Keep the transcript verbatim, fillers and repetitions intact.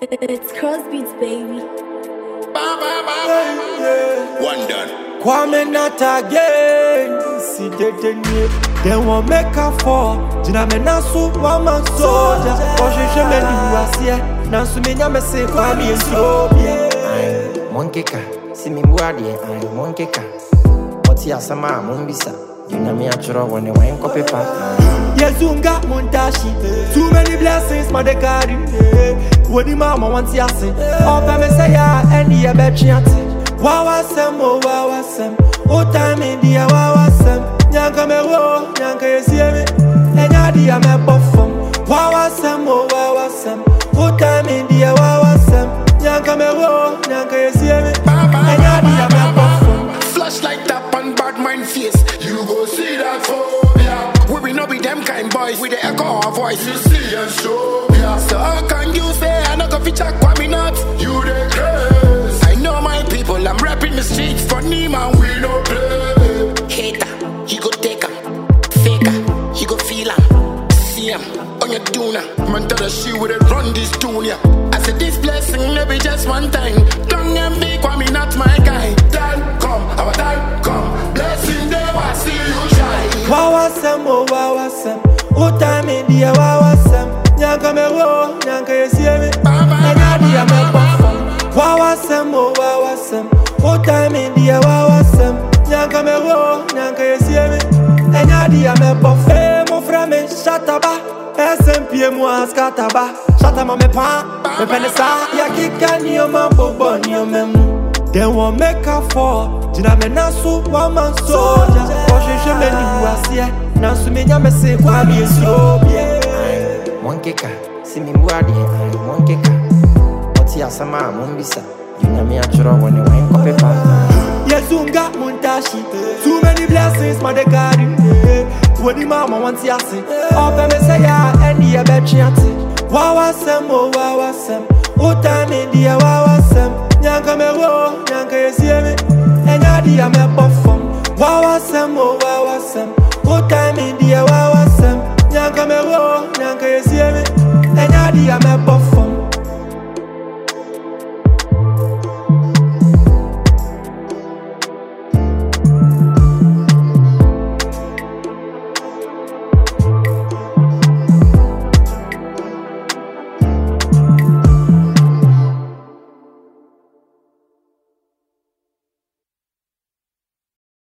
It's Crossbeats, baby. One done. Kwame not again. See the denye. Then one make a fall. Jina me nasu wama soja. Oshe she me ni wasie. Nansu me nyame se Kwame Ethiopia. Aye, monkey ka. Si mi mbuadi aye monkey ka. Oti asama mumbisa. Jina me achoro wone wine ko pepa. Yezunga muntashi. Too many blessings my de carry. Wodi mama want ya say. Opa me say ya any ya bechiati. Wawa sem o wawa sem. O time in dia wawa sem. Nyanka me wo, nyanka yesie me. Enya dia me bofom. Wawa sem o wawa sem. O time in dia wawa sem. Nyanka me wo, nyanka yesie me. Enya dia me bofom. Flash like that on bad mind face. You go see that phobia. We will not be them kind boys with the echo of voice. You see and show. Yeah. So how can you say I not go feature Kwame not? You the craze. I know my people. I'm rapping the streets for Nima. We no play. Hater, he go take 'em. Faker, he go feel 'em. See 'em on your tuna. Man tell the she with it run this tune. Yeah. I said this blessing maybe just one time. Don't and big Kwame not my guy. Dad come, our dad come. Blessing them I see you shine. Wawa sem o wawa sem. O time in dia wawa sem. Nyanka me wo, nyanka yesie me. Enya dia me bofom. Wawa sem o wawa sem. O time in dia wawa sem. Nyanka me wo, nyanka yesie me. Enya dia me bofom. Eh mon frère me shataba. S M P mo askataba. Shatama me pa. Me penesa. Ya kika ni o mambo boni o memu. Then one make a fall. Jina me nasu wama soja. Oshe she me ni wasie. Nansu me nyame se Kwame Ethiopia. Aye, monkey ka. Si mi mbuadi aye monkey ka. Oti asama mumbisa. Jina me achoro wone wine ko pepa. Yezunga muntashi. Too many blessings my de carry. Wodi mama want ya say. Opa me say ya any ya bechiati. Wawa sem o wawa sem. O time in dia wawa sem. Nyanka me wo, nyanka yesie me. Enya dia me bofom. Wawa sem o wawa sem. O time in dia wawa sem. Nyanka me wo, nyanka yesie me. Enya dia me bofom.